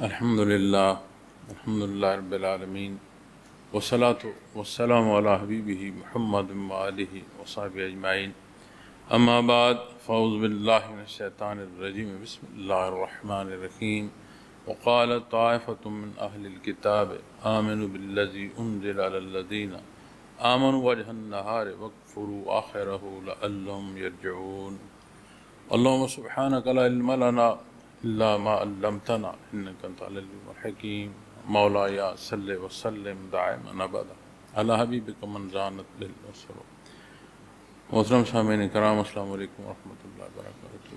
الحمدللہ رب العالمین والصلاة والسلام علی حبیبہ محمد وآلہ وصحبہ اجمعین اما بعد فاعوذ باللہ من الشیطان الرجیم بسم اللہ الرحمن الرحیم وقال طائفة من اہل الكتاب آمنوا بالذی انزل علی الذین آمنوا وجہ النہار واکفروا آخرہ لعلہم یرجعون اللہم سبحانک لا علم لنا الا ما علمتنا انک انت العلیم الحکیم مولایا صلی وسلم دائما ابدا علی حبیبک من زانت بالبصر. محترم سامعین کرام، السلام علیکم ورحمۃ اللہ وبرکاتہ.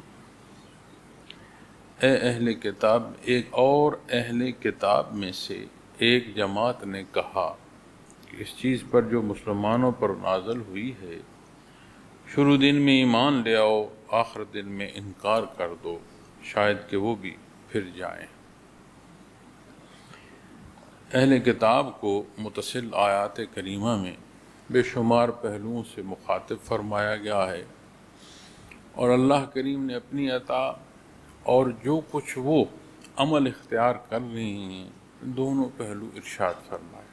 اے اہل کتاب، ایک اور اہل کتاب میں سے ایک جماعت نے کہا کہ اس چیز پر جو مسلمانوں پر نازل ہوئی ہے، شروع دن میں ایمان لے آؤ، آخر دن میں انکار کر دو، شاید کہ وہ بھی پھر جائیں. اہل کتاب کو متصل آیات کریمہ میں بے شمار پہلوؤں سے مخاطب فرمایا گیا ہے، اور اللہ کریم نے اپنی عطا اور جو کچھ وہ عمل اختیار کر رہے ہیں دونوں پہلو ارشاد فرمائے.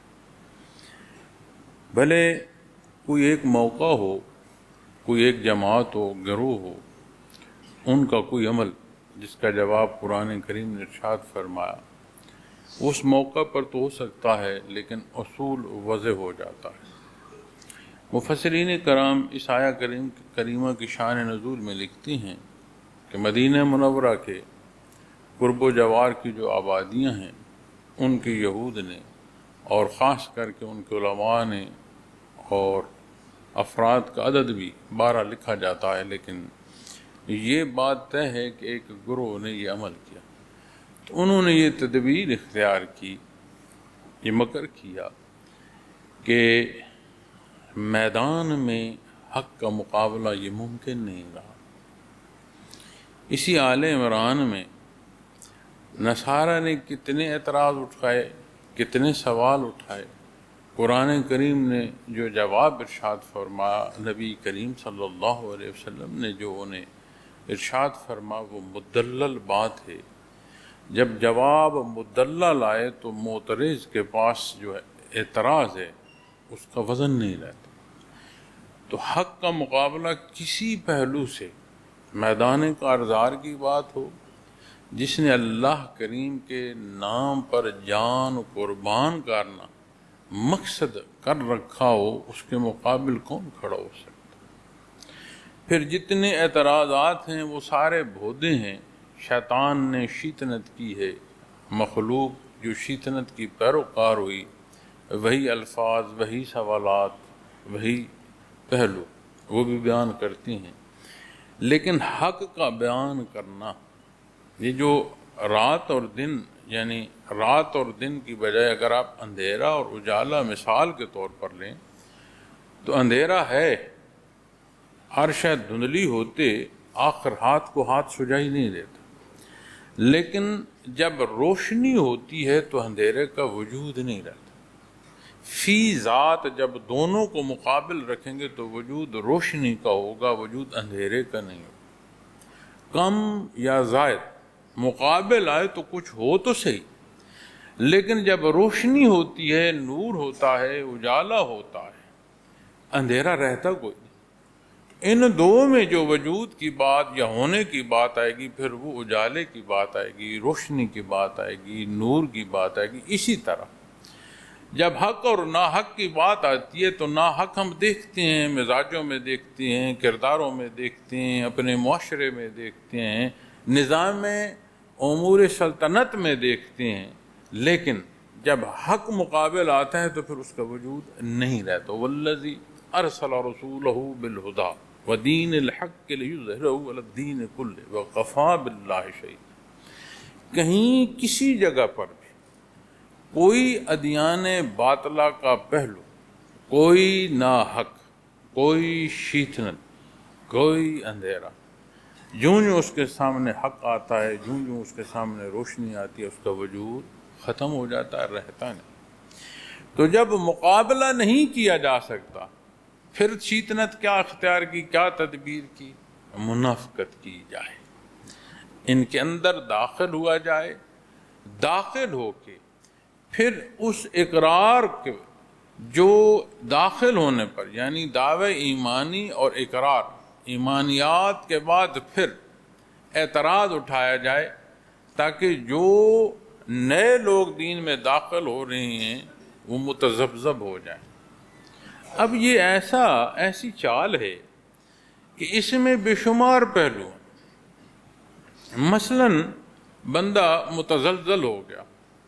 بھلے کوئی ایک موقع ہو، کوئی ایک جماعت ہو، گروہ ہو، ان کا کوئی عمل جس کا جواب قرآن کریم نے ارشاد فرمایا، اس موقع پر تو ہو سکتا ہے لیکن اصول وضع ہو جاتا ہے. مفسرین کرام اس آیہ کریمہ کی شان نزول میں لکھتی ہیں کہ مدینہ منورہ کے قرب و جوار کی جو آبادیاں ہیں ان کے یہود نے، اور خاص کر کے ان کے علماء نے، اور افراد کا عدد بھی 12 لکھا جاتا ہے، لیکن یہ بات طے ہے کہ ایک گروہ نے یہ عمل کیا. تو انہوں نے یہ تدبیر اختیار کی، یہ مکر کیا کہ میدان میں حق کا مقابلہ یہ ممکن نہیں رہا. اسی آل عمران میں نصارہ نے کتنے اعتراض اٹھائے، کتنے سوال اٹھائے. قرآن کریم نے جو جواب ارشاد فرمایا، نبی کریم صلی اللہ علیہ وسلم نے جو انہیں ارشاد فرما، وہ مدلل بات ہے. جب جواب مدلل آئے تو معترض کے پاس جو اعتراض ہے اس کا وزن نہیں رہتا. تو حق کا مقابلہ کسی پہلو سے، میدان کارزار کی بات ہو، جس نے اللہ کریم کے نام پر جان قربان کرنا مقصد کر رکھا ہو، اس کے مقابل کون کھڑا ہو سکتا؟ پھر جتنے اعتراضات ہیں وہ سارے بھودے ہیں. شیطان نے شیطنت کی ہے، مخلوق جو شیطنت کی پیروکار ہوئی، وہی الفاظ، وہی سوالات، وہی پہلو وہ بھی بیان کرتی ہیں. لیکن حق کا بیان کرنا، یہ جو رات اور دن، یعنی رات اور دن کی بجائے اگر آپ اندھیرا اور اجالا مثال کے طور پر لیں تو اندھیرا ہے، ہر شے دھندلی ہوتے آخر ہاتھ کو ہاتھ سجائی نہیں دیتا. لیکن جب روشنی ہوتی ہے تو اندھیرے کا وجود نہیں رہتا. فی ذات جب دونوں کو مقابل رکھیں گے تو وجود روشنی کا ہوگا، وجود اندھیرے کا نہیں ہوگا. کم یا زائد مقابل آئے تو کچھ ہو تو صحیح، لیکن جب روشنی ہوتی ہے، نور ہوتا ہے، اجالا ہوتا ہے، اندھیرا رہتا کوئی نہیں. ان دو میں جو وجود کی بات یا ہونے کی بات آئے گی، پھر وہ اجالے کی بات آئے گی، روشنی کی بات آئے گی، نور کی بات آئے گی. اسی طرح جب حق اور ناحق کی بات آتی ہے تو ناحق ہم دیکھتے ہیں، مزاجوں میں دیکھتے ہیں، کرداروں میں دیکھتے ہیں، اپنے معاشرے میں دیکھتے ہیں، نظام امور سلطنت میں دیکھتے ہیں. لیکن جب حق مقابل آتا ہے تو پھر اس کا وجود نہیں رہتا. والذی ارسل رسولہ بالہدی ودین الحق لیظہرہ علی الدین کلہ وکفی باللہ شہیدا. کہیں کسی جگہ پر بھی کوئی ادیان باطلہ کا پہلو، کوئی ناحق، کوئی شیطنت، کوئی اندھیرا، جوں اس کے سامنے حق آتا ہے، جوں اس کے سامنے روشنی آتی ہے، اس کا وجود ختم ہو جاتا ہے، رہتا نہیں. تو جب مقابلہ نہیں کیا جا سکتا، پھر شیطنت کیا اختیار کی، کیا تدبیر کی؟ منافقت کی جائے، ان کے اندر داخل ہوا جائے، داخل ہو کے پھر اس اقرار کے جو داخل ہونے پر، یعنی دعوے ایمانی اور اقرار ایمانیات کے بعد پھر اعتراض اٹھایا جائے، تاکہ جو نئے لوگ دین میں داخل ہو رہے ہیں وہ متذبذب ہو جائیں۔ اب یہ ایسی چال ہے کہ اس میں بے شمار پہلو ہیں۔ مثلاً بندہ متزلزل ہو گیا،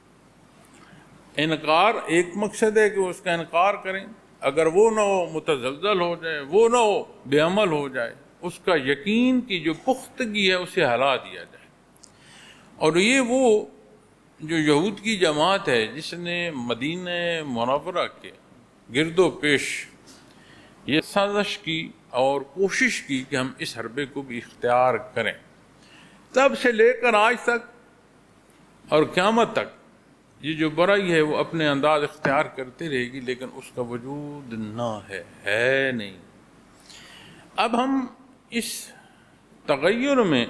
انکار ایک مقصد ہے کہ اس کا انکار کریں، اگر وہ نہ ہو متزلزل ہو جائے، وہ نہ ہو بے عمل ہو جائے، اس کا یقین کی جو پختگی ہے اسے ہلا دیا جائے۔ اور یہ وہ جو یہود کی جماعت ہے جس نے مدینہ منورہ کے گرد و پیش یہ سازش کی اور کوشش کی کہ ہم اس حربے کو بھی اختیار کریں، تب سے لے کر آج تک اور قیامت تک یہ جو برائی ہے وہ اپنے انداز اختیار کرتی رہے گی، لیکن اس کا وجود نہ ہے نہیں۔ اب ہم اس تغیر میں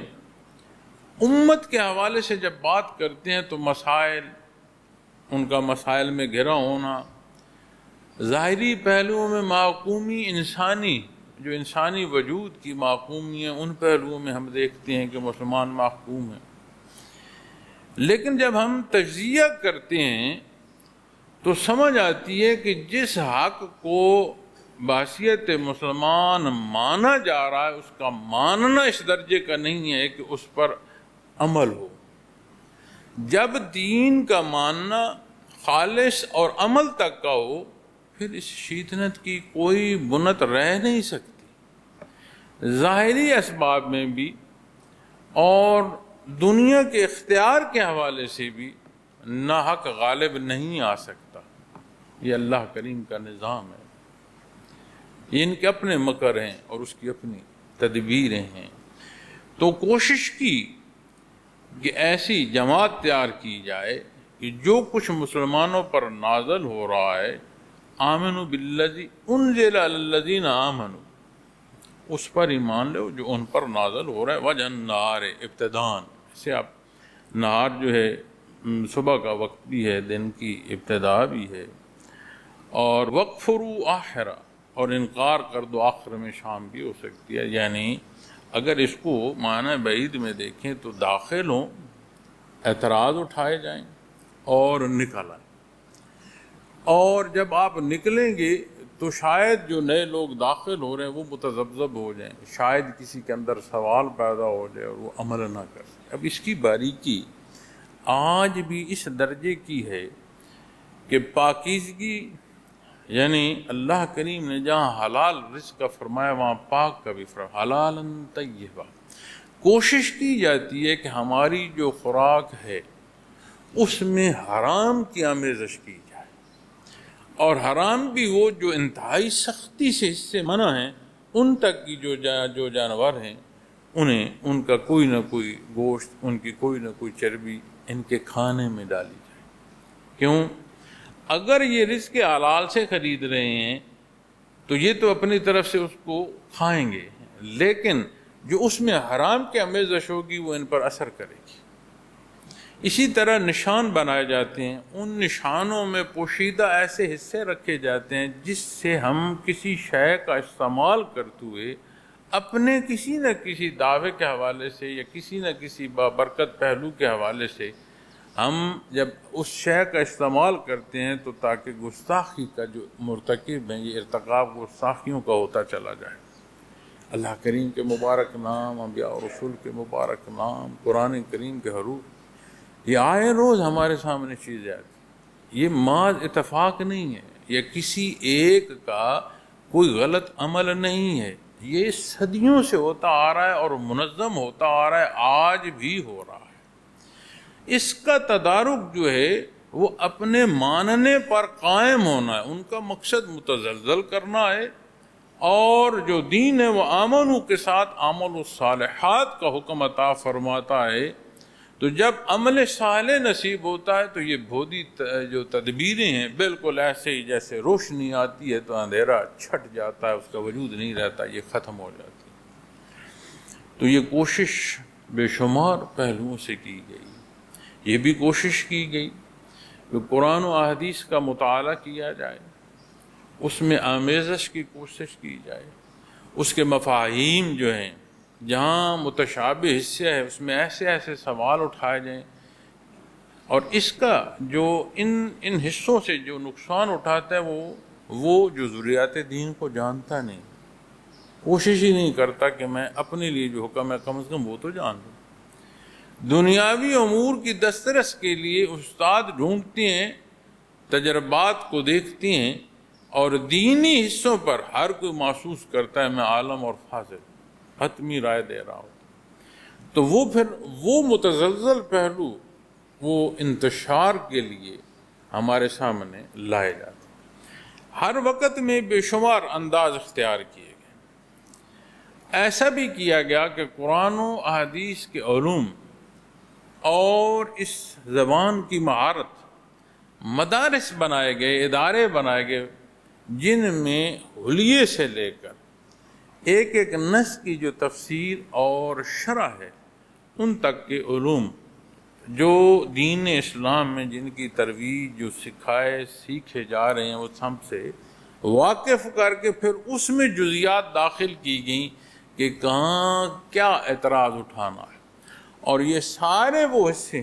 امت کے حوالے سے جب بات کرتے ہیں تو مسائل، ان کا مسائل میں گھرا ہونا، ظاہری پہلوؤں میں معقومی جو انسانی وجود کی معقومی ہے، ان پہلوؤں میں ہم دیکھتے ہیں کہ مسلمان محکوم ہیں، لیکن جب ہم تجزیہ کرتے ہیں تو سمجھ آتی ہے کہ جس حق کو بحیثیت مسلمان مانا جا رہا ہے اس کا ماننا اس درجے کا نہیں ہے کہ اس پر عمل ہو۔ جب دین کا ماننا خالص اور عمل تک کا ہو پھر اس شیطنت کی کوئی بنت رہ نہیں سکتی۔ ظاہری اسباب میں بھی اور دنیا کے اختیار کے حوالے سے بھی ناحق غالب نہیں آ سکتا۔ یہ اللہ کریم کا نظام ہے، یہ ان کے اپنے مکر ہیں اور اس کی اپنی تدبیریں ہیں۔ تو کوشش کی کہ ایسی جماعت تیار کی جائے کہ جو کچھ مسلمانوں پر نازل ہو رہا ہے، آمنوا بالذی انزل علی الذین آمنوا، اس پر ایمان لو جو ان پر نازل ہو رہا ہے۔ وجہ النہار ابتدان، اسے آپ نہار جو ہے صبح کا وقت بھی ہے، دن کی ابتدا بھی ہے، اور وَاکْفُرُوا آخرہ، اور انکار کر دو آخر میں شام بھی ہو سکتی ہے۔ یعنی اگر اس کو معنی بعید میں دیکھیں تو داخل ہوں، اعتراض اٹھائے جائیں اور نکل آئیں، اور جب آپ نکلیں گے تو شاید جو نئے لوگ داخل ہو رہے ہیں وہ متذبذب ہو جائیں، شاید کسی کے اندر سوال پیدا ہو جائے اور وہ عمل نہ کر سکے۔ اب اس کی باریکی آج بھی اس درجے کی ہے کہ پاکیزگی، یعنی اللہ کریم نے جہاں حلال رزق کا فرمایا وہاں پاک کا بھی فرمایا، حلالا طیبا۔ کوشش کی جاتی ہے کہ ہماری جو خوراک ہے اس میں حرام کی آمیزش کی جائے، اور حرام بھی وہ جو انتہائی سختی سے اس سے منع ہیں، ان تک کی جو جانور ہیں انہیں ان کا کوئی نہ کوئی گوشت، ان کی کوئی نہ کوئی چربی ان کے کھانے میں ڈالی جائے۔ کیوں؟ اگر یہ رزق حلال سے خرید رہے ہیں تو یہ تو اپنی طرف سے اس کو کھائیں گے، لیکن جو اس میں حرام کی آمیزش ہوگی وہ ان پر اثر کرے گی۔ اسی طرح نشان بنائے جاتے ہیں، ان نشانوں میں پوشیدہ ایسے حصے رکھے جاتے ہیں جس سے ہم کسی شے کا استعمال کرتے ہوئے اپنے کسی نہ کسی دعوے کے حوالے سے یا کسی نہ کسی بابرکت پہلو کے حوالے سے ہم جب اس شے کا استعمال کرتے ہیں تو تاکہ گستاخی کا جو مرتکب ہیں یہ ارتکاب گستاخیوں کا ہوتا چلا جائے۔ اللہ کریم کے مبارک نام، انبیاء اور رسول کے مبارک نام، قرآن کریم کے حروف، یہ آئے روز ہمارے سامنے چیزیں آتی۔ یہ محض اتفاق نہیں ہے، یہ کسی ایک کا کوئی غلط عمل نہیں ہے، یہ صدیوں سے ہوتا آ رہا ہے اور منظم ہوتا آ رہا ہے، آج بھی ہو رہا ہے۔ اس کا تدارک جو ہے وہ اپنے ماننے پر قائم ہونا ہے، ان کا مقصد متزلزل کرنا ہے، اور جو دین ہے وہ آمنو کے ساتھ عمل الصالحات کا حکم عطا فرماتا ہے۔ تو جب عمل صالح نصیب ہوتا ہے تو یہ بھودی جو تدبیریں ہیں بالکل ایسے ہی جیسے روشنی آتی ہے تو اندھیرا چھٹ جاتا ہے، اس کا وجود نہیں رہتا، یہ ختم ہو جاتی ہے۔ تو یہ کوشش بے شمار پہلوؤں سے کی گئی۔ یہ بھی کوشش کی گئی کہ قرآن و احادیث کا مطالعہ کیا جائے، اس میں آمیزش کی کوشش کی جائے، اس کے مفاہیم جو ہیں جہاں متشابہ حصے ہیں اس میں ایسے ایسے سوال اٹھائے جائیں، اور اس کا جو ان حصوں سے جو نقصان اٹھاتا ہے وہ جو ضروریات دین کو جانتا نہیں، کوشش ہی نہیں کرتا کہ میں اپنے لیے جو حکم ہے کم از کم وہ تو جان لوں۔ دنیاوی امور کی دسترس کے لیے استاد ڈھونڈتے ہیں، تجربات کو دیکھتے ہیں، اور دینی حصوں پر ہر کوئی محسوس کرتا ہے میں عالم اور فاضل حتمی رائے دے رہا ہوں، تو وہ پھر وہ متزلزل پہلو وہ انتشار کے لیے ہمارے سامنے لائے جاتے ہیں۔ ہر وقت میں بے شمار انداز اختیار کیے گئے، ایسا بھی کیا گیا کہ قرآن و احادیث کے علوم اور اس زبان کی مہارت مدارس بنائے گئے، ادارے بنائے گئے، جن میں حلیے سے لے کر ایک ایک نص کی جو تفسیر اور شرح ہے ان تک کے علوم جو دین اسلام میں جن کی ترویج جو سیکھے جا رہے ہیں وہ سب سے واقف کر کے پھر اس میں جزیات داخل کی گئیں کہ کہاں کیا اعتراض اٹھانا ہے، اور یہ سارے وہ حصے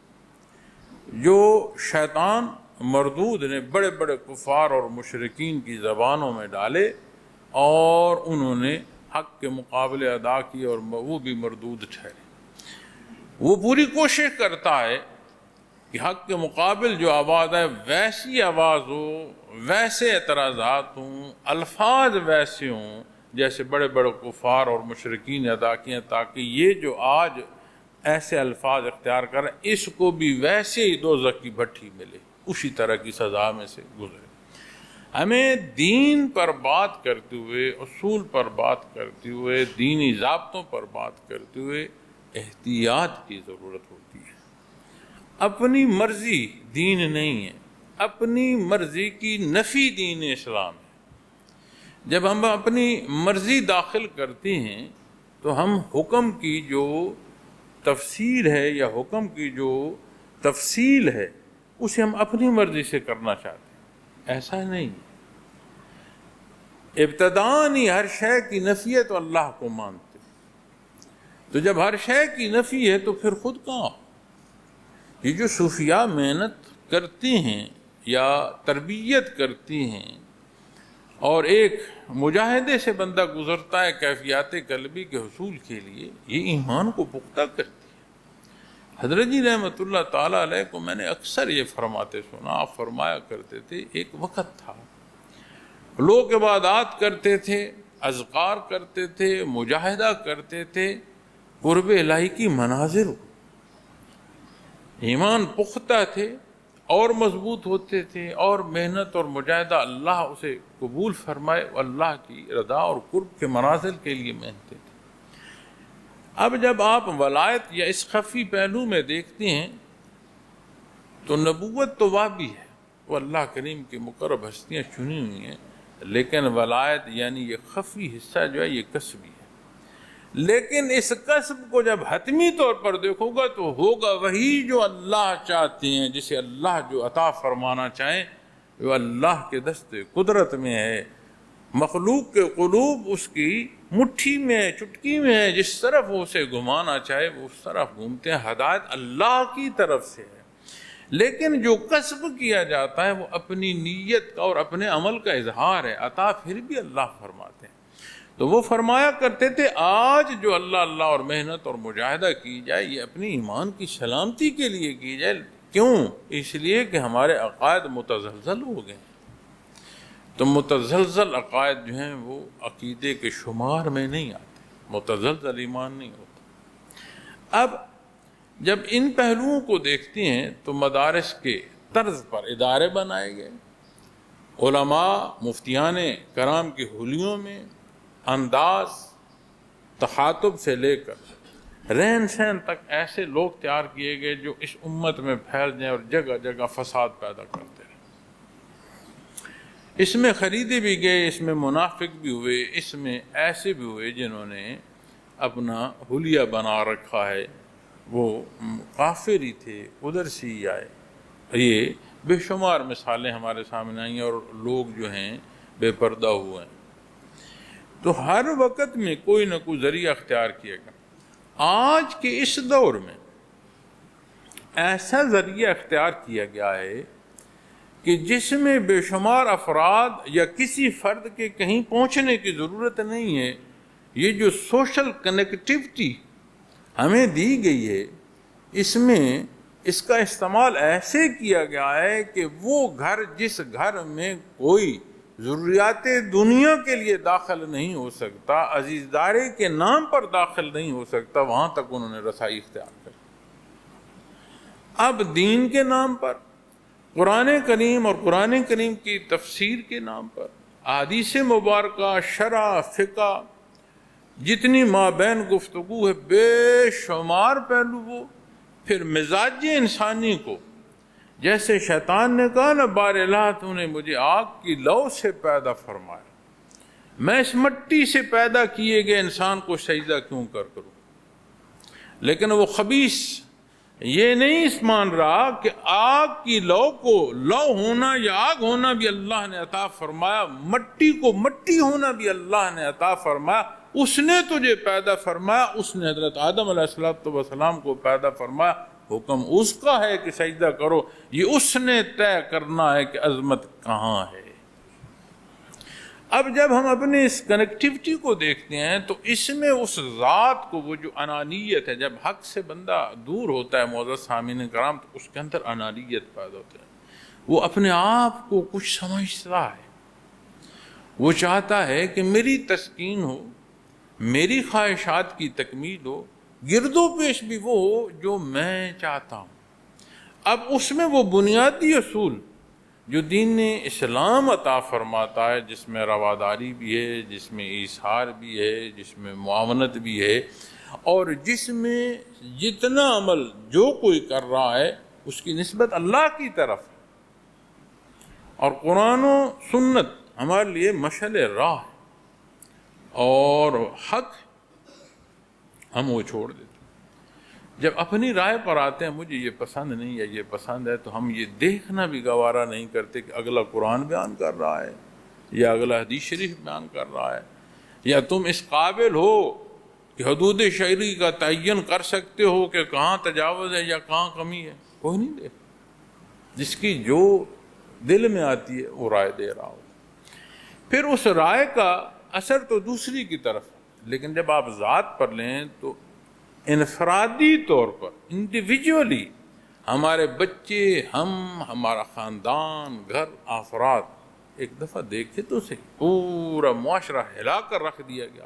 ہیں جو شیطان مردود نے بڑے بڑے کفار اور مشرکین کی زبانوں میں ڈالے اور انہوں نے حق کے مقابلے ادا کی اور وہ بھی مردود ٹھہرے۔ وہ پوری کوشش کرتا ہے کہ حق کے مقابل جو آواز ہے ویسی آواز ہو، ویسے اعتراضات ہوں، الفاظ ویسے ہوں جیسے بڑے بڑے کفار اور مشرکین ادا کیے، تاکہ یہ جو آج ایسے الفاظ اختیار کر اس کو بھی ویسے ہی دوزخ کی بھٹی ملے، اسی طرح کی سزا میں سے گزرے۔ ہمیں دین پر بات کرتے ہوئے، اصول پر بات کرتے ہوئے، دینی ضابطوں پر بات کرتے ہوئے احتیاط کی ضرورت ہوتی ہے۔ اپنی مرضی دین نہیں ہے، اپنی مرضی کی نفی دین اسلام ہے۔ جب ہم اپنی مرضی داخل کرتے ہیں تو ہم حکم کی جو تفسیر ہے یا حکم کی جو تفصیل ہے اسے ہم اپنی مرضی سے کرنا چاہتے ہیں، ایسا نہیں۔ ابتداءً ہی ہر شے کی نفی ہے تو اللہ کو مانتے، تو جب ہر شے کی نفی ہے تو پھر خود کہاں؟ یہ جو صوفیاء محنت کرتے ہیں یا تربیت کرتی ہیں اور ایک مجاہدے سے بندہ گزرتا ہے کیفیات قلبی کے حصول کے لیے، یہ ایمان کو پختہ کرتی ہے۔ حضرت جی رحمۃ اللہ تعالیٰ علیہ کو میں نے اکثر یہ فرماتے سنا، آپ فرمایا کرتے تھے ایک وقت تھا لوگ عبادات کرتے تھے، اذکار کرتے تھے، مجاہدہ کرتے تھے، قرب الہی کی مناظر، ایمان پختہ تھے اور مضبوط ہوتے تھے، اور محنت اور مجاہدہ اللہ اسے قبول فرمائے، اللہ کی رضا اور قرب کے منازل کے لیے محنتیں تھے۔ اب جب آپ ولایت یا اس خفی پہلو میں دیکھتے ہیں تو نبوت تو وہ بھی ہے، وہ اللہ کریم کی مقرب ہستیاں چنی ہوئی ہیں، لیکن ولایت یعنی یہ خفی حصہ جو ہے یہ کسبی ہے۔ لیکن اس کسب کو جب حتمی طور پر دیکھو گا تو ہوگا وہی جو اللہ چاہتے ہیں، جسے اللہ جو عطا فرمانا چاہیں وہ اللہ کے دست قدرت میں ہے۔ مخلوق کے قلوب اس کی مٹھی میں، چٹکی میں ہے، جس طرف وہ اسے گھمانا چاہے وہ اس طرف گھومتے ہیں۔ ہدایت اللہ کی طرف سے ہے، لیکن جو کسب کیا جاتا ہے وہ اپنی نیت کا اور اپنے عمل کا اظہار ہے، عطا پھر بھی اللہ فرماتے ہیں۔ تو وہ فرمایا کرتے تھے آج جو اللہ اور محنت اور مجاہدہ کی جائے یہ اپنی ایمان کی سلامتی کے لیے کی جائے۔ کیوں؟ اس لیے کہ ہمارے عقائد متزلزل ہو گئے ہیں، تو متزلزل عقائد جو ہیں وہ عقیدے کے شمار میں نہیں آتے، متزلزل ایمان نہیں ہوتا۔ اب جب ان پہلوؤں کو دیکھتے ہیں تو مدارس کے طرز پر ادارے بنائے گئے، علماء مفتیان کرام کی حلیوں میں انداز، تخاطب سے لے کر رہن سہن تک ایسے لوگ تیار کیے گئے جو اس امت میں پھیل جائیں اور جگہ جگہ فساد پیدا کرتے رہیں۔ اس میں خریدے بھی گئے، اس میں منافق بھی ہوئے، اس میں ایسے بھی ہوئے جنہوں نے اپنا حلیہ بنا رکھا ہے، وہ کافر ہی تھے، ادھر سے ہی آئے. یہ بے شمار مثالیں ہمارے سامنے آئی ہیں، اور لوگ جو ہیں بے پردہ ہوئے ہیں. تو ہر وقت میں کوئی نہ کوئی ذریعہ اختیار کیا گیا. آج کے اس دور میں ایسا ذریعہ اختیار کیا گیا ہے کہ جس میں بے شمار افراد یا کسی فرد کے کہیں پہنچنے کی ضرورت نہیں ہے. یہ جو سوشل کنیکٹیوٹی ہمیں دی گئی ہے، اس میں اس کا استعمال ایسے کیا گیا ہے کہ وہ گھر جس گھر میں کوئی ضروریات دنیا کے لیے داخل نہیں ہو سکتا، عزیزداری کے نام پر داخل نہیں ہو سکتا، وہاں تک انہوں نے رسائی اختیار کر. اب دین کے نام پر، قرآن کریم اور قرآن کریم کی تفسیر کے نام پر، احادیث مبارکہ، شرع، فقہ، جتنی مابین گفتگو ہے، بے شمار پہلو. وہ پھر مزاج انسانی کو، جیسے شیطان نے کہا نا، بار الہ تو نے مجھے آگ کی لو سے پیدا فرمایا، میں اس مٹی سے پیدا کیے گئے انسان کو سجدہ کیوں کروں. لیکن وہ خبیث یہ نہیں مان رہا کہ آگ کی لو کو لو ہونا یا آگ ہونا بھی اللہ نے عطا فرمایا، مٹی کو مٹی ہونا بھی اللہ نے عطا فرمایا. اس نے تجھے پیدا فرمایا، اس نے حضرت آدم علیہ السلام کو پیدا فرمایا. حکم اس کا ہے کہ سجدہ کرو، یہ اس نے طے کرنا ہے کہ عظمت کہاں ہے. اب جب ہم اپنے اس کنیکٹیوٹی کو دیکھتے ہیں تو اس میں اس ذات کو، وہ جو انانیت ہے، جب حق سے بندہ دور ہوتا ہے معزز سامعین کرام، تو اس کے اندر انانیت پیدا ہوتا ہے. وہ اپنے آپ کو کچھ سمجھتا ہے، وہ چاہتا ہے کہ میری تسکین ہو، میری خواہشات کی تکمیل ہو، گرد و پیش بھی وہ ہو جو میں چاہتا ہوں. اب اس میں وہ بنیادی اصول جو دین اسلام عطا فرماتا ہے، جس میں رواداری بھی ہے، جس میں ایثار بھی ہے، جس میں معاونت بھی ہے، اور جس میں جتنا عمل جو کوئی کر رہا ہے اس کی نسبت اللہ کی طرف ہے. اور قرآن و سنت ہمارے لیے مشعل راہ ہے، اور حق ہم وہ چھوڑ دیتے. جب اپنی رائے پر آتے ہیں، مجھے یہ پسند نہیں یا یہ پسند ہے، تو ہم یہ دیکھنا بھی گوارا نہیں کرتے کہ اگلا قرآن بیان کر رہا ہے یا اگلا حدیث شریف بیان کر رہا ہے، یا تم اس قابل ہو کہ حدود شرعی کا تعین کر سکتے ہو کہ کہاں تجاوز ہے یا کہاں کمی ہے. کوئی نہیں دیکھ، جس کی جو دل میں آتی ہے وہ رائے دے رہا ہو. پھر اس رائے کا اثر تو دوسری کی طرف ہے. لیکن جب آپ ذات پر لیں تو انفرادی طور پر، انڈیویجولی، ہمارے بچے، ہمارا خاندان، گھر، افراد، ایک دفعہ دیکھے تو صحیح، پورا معاشرہ ہلا کر رکھ دیا گیا.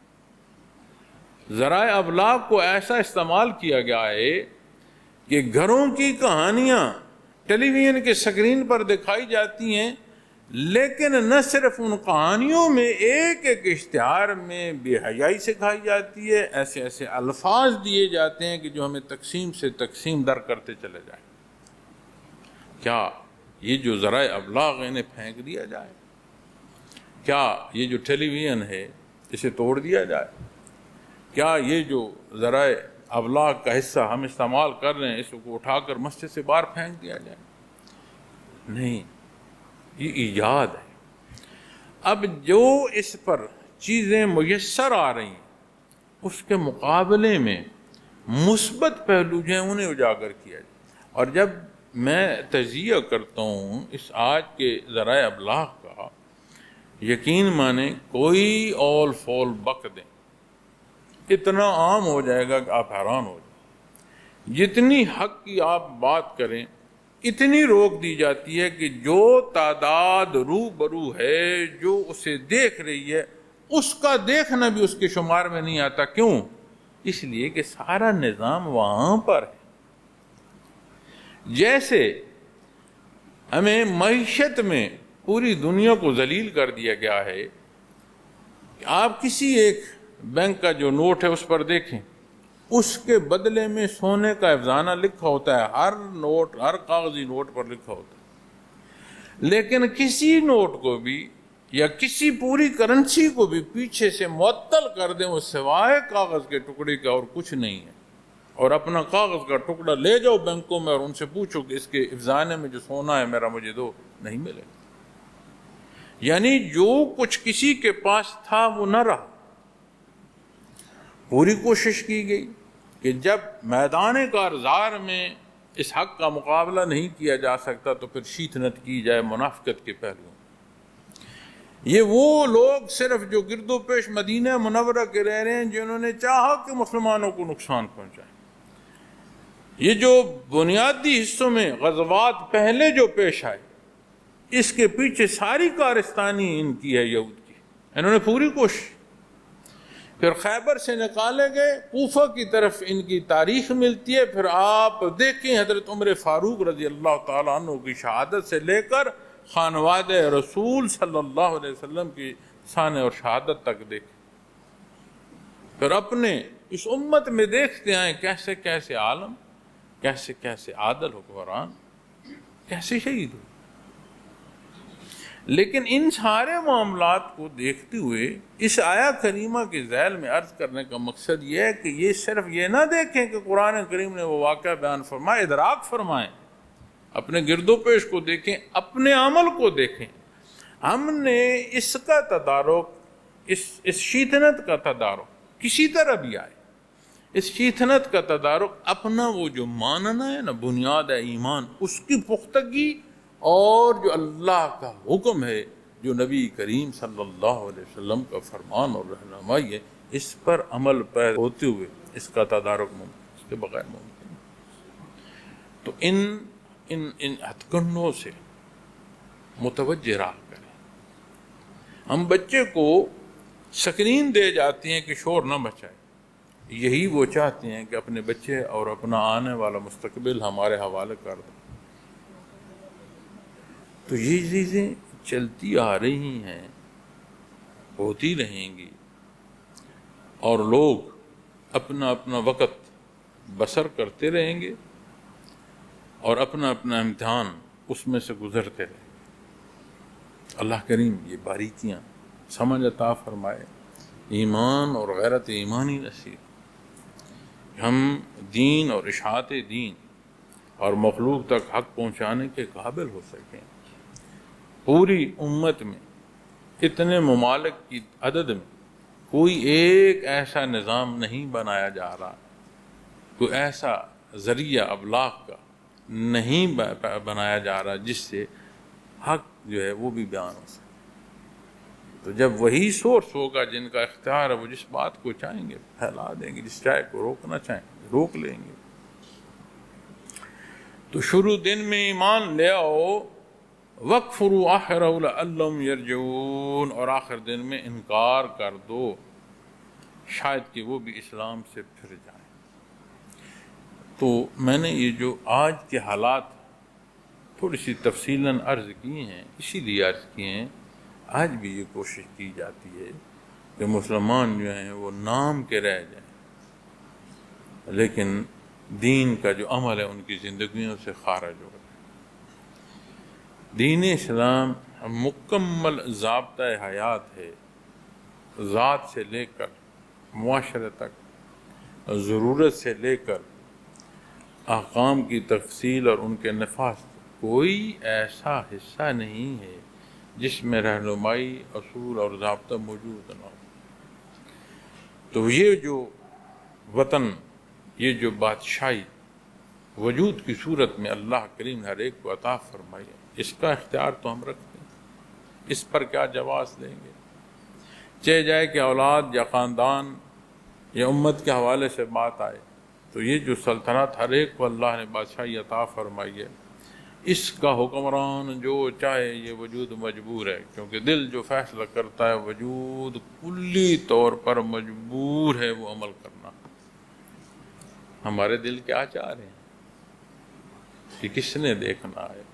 ذرائع ابلاغ کو ایسا استعمال کیا گیا ہے کہ گھروں کی کہانیاں ٹیلی ویژن کے اسکرین پر دکھائی جاتی ہیں، لیکن نہ صرف ان کہانیوں میں ایک ایک اشتہار میں بے حیائی سکھائی جاتی ہے، ایسے ایسے الفاظ دیے جاتے ہیں کہ جو ہمیں تقسیم سے تقسیم در کرتے چلے جائیں. کیا یہ جو ذرائع ابلاغ انہیں پھینک دیا جائے؟ کیا یہ جو ٹیلی ویژن ہے اسے توڑ دیا جائے؟ کیا یہ جو ذرائع ابلاغ کا حصہ ہم استعمال کر رہے ہیں اس کو اٹھا کر مسجد سے باہر پھینک دیا جائے؟ نہیں، یہ ایجاد ہے. اب جو اس پر چیزیں میسر آ رہی ہیں اس کے مقابلے میں مثبت پہلو جو ہیں انہیں اجاگر کیا جائے. اور جب میں تجزیہ کرتا ہوں اس آج کے ذرائع ابلاغ کا، یقین مانیں کوئی اول فول بک دیں، اتنا عام ہو جائے گا کہ آپ حیران ہو جائیں. جتنی حق کی آپ بات کریں اتنی روک دی جاتی ہے کہ جو تعداد روبرو ہے، جو اسے دیکھ رہی ہے، اس کا دیکھنا بھی اس کے شمار میں نہیں آتا. کیوں؟ اس لیے کہ سارا نظام وہاں پر ہے. جیسے ہمیں معیشت میں پوری دنیا کو ذلیل کر دیا گیا ہے کہ آپ کسی ایک بینک کا جو نوٹ ہے اس پر دیکھیں، اس کے بدلے میں سونے کا افزانہ لکھا ہوتا ہے، ہر نوٹ، ہر کاغذی نوٹ پر لکھا ہوتا ہے. لیکن کسی نوٹ کو بھی یا کسی پوری کرنسی کو بھی پیچھے سے معطل کر دیں، وہ سوائے کاغذ کے ٹکڑے کا اور کچھ نہیں ہے. اور اپنا کاغذ کا ٹکڑا لے جاؤ بینکوں میں اور ان سے پوچھو کہ اس کے افزانے میں جو سونا ہے میرا مجھے دو، نہیں ملے گا۔ یعنی جو کچھ کسی کے پاس تھا وہ نہ رہا۔ پوری کوشش کی گئی کہ جب میدان کارزار میں اس حق کا مقابلہ نہیں کیا جا سکتا تو پھر شیطنت کی جائے منافقت کے پہلوؤں۔ یہ وہ لوگ صرف جو گرد و پیش مدینہ منورہ کے رہ رہے ہیں جنہوں نے چاہا کہ مسلمانوں کو نقصان پہنچائے۔ یہ جو بنیادی حصوں میں غزوات پہلے جو پیش آئے، اس کے پیچھے ساری کارستانی ان کی ہے، یہود کی۔ انہوں نے پوری کوشش۔ پھر خیبر سے نکالے گئے، کوفہ کی طرف ان کی تاریخ ملتی ہے۔ پھر آپ دیکھیں حضرت عمر فاروق رضی اللہ تعالیٰ عنہ کی شہادت سے لے کر خانواد رسول صلی اللہ علیہ وسلم کی شان اور شہادت تک دیکھیں۔ پھر اپنے اس امت میں دیکھتے آئیں کیسے کیسے عالم، کیسے کیسے عادل حکمران، کیسے شہید ہوئے۔ لیکن ان سارے معاملات کو دیکھتے ہوئے اس آیا کریمہ کے ذیل میں عرض کرنے کا مقصد یہ ہے کہ یہ صرف یہ نہ دیکھیں کہ قرآن کریم نے وہ واقعہ بیان فرمائے، ادراک فرمائیں، اپنے گرد و پیش کو دیکھیں، اپنے عمل کو دیکھیں۔ ہم نے اس کا تدارک، اس شیطنت کا تدارک کسی طرح بھی آئے، اس شیطنت کا تدارک اپنا وہ جو ماننا ہے نا، بنیاد ہے ایمان، اس کی پختگی اور جو اللہ کا حکم ہے، جو نبی کریم صلی اللہ علیہ وسلم کا فرمان اور رہنمائی ہے، اس پر عمل پیرا ہوتے ہوئے اس کا تدارک ممکن، اس کے بغیر ممکن۔ تو ان ہتھ کنڈوں سے متوجہ رہا کریں۔ ہم بچے کو سکرین دے جاتے ہیں کہ شور نہ مچائے، یہی وہ چاہتے ہیں کہ اپنے بچے اور اپنا آنے والا مستقبل ہمارے حوالے کر دیں۔ تو یہ چیزیں چلتی آ رہی ہیں، ہوتی رہیں گی، اور لوگ اپنا اپنا وقت بسر کرتے رہیں گے اور اپنا اپنا امتحان اس میں سے گزرتے رہیں گے۔ اللہ کریم یہ باریکیاں سمجھ عطا فرمائے، ایمان اور غیرت ایمانی نصیب، ہم دین اور اشاعت دین اور مخلوق تک حق پہنچانے کے قابل ہو سکیں۔ پوری امت میں، اتنے ممالک کی عدد میں کوئی ایک ایسا نظام نہیں بنایا جا رہا، کوئی ایسا ذریعہ ابلاغ کا نہیں بنایا جا رہا جس سے حق جو ہے وہ بھی بیان ہو سکے۔ تو جب وہی سورس ہوگا جن کا اختیار ہے، وہ جس بات کو چاہیں گے پھیلا دیں گے، جس چاہے کو روکنا چاہیں گے روک لیں گے۔ تو شروع دن میں ایمان لے آؤ، وَاكْفُرُوا آخِرَهُ لَعَلَّهُمْ يَرْجِعُونَ، اور آخر دن میں انکار کر دو شاید کہ وہ بھی اسلام سے پھر جائیں۔ تو میں نے یہ جو آج کے حالات تھوڑی سی تفصیلاً عرض کی ہیں، اسی لیے عرض کی ہیں۔ آج بھی یہ کوشش کی جاتی ہے کہ مسلمان جو ہیں وہ نام کے رہ جائیں، لیکن دین کا جو عمل ہے ان کی زندگیوں سے خارج ہو۔ دین اسلام مکمل ضابطۂ حیات ہے، ذات سے لے کر معاشرے تک، ضرورت سے لے کر احکام کی تفصیل اور ان کے نفاذ، کوئی ایسا حصہ نہیں ہے جس میں رہنمائی، اصول اور ضابطہ موجود نہ ہو۔ تو یہ جو وطن، یہ جو بادشاہی وجود کی صورت میں اللہ کریم نے ہر ایک کو عطا فرمائی ہے، اس کا اختیار تو ہم رکھتے ہیں، اس پر کیا جواز دیں گے؟ چاہے جائے کہ اولاد یا خاندان یا امت کے حوالے سے بات آئے، تو یہ جو سلطنت ہر ایک کو اللہ نے بادشاہی عطا فرمائی ہے، اس کا حکمران جو چاہے یہ وجود مجبور ہے، کیونکہ دل جو فیصلہ کرتا ہے وجود کلی طور پر مجبور ہے وہ عمل کرنا۔ ہمارے دل کیا چاہ رہے ہیں کہ کس نے دیکھنا ہے۔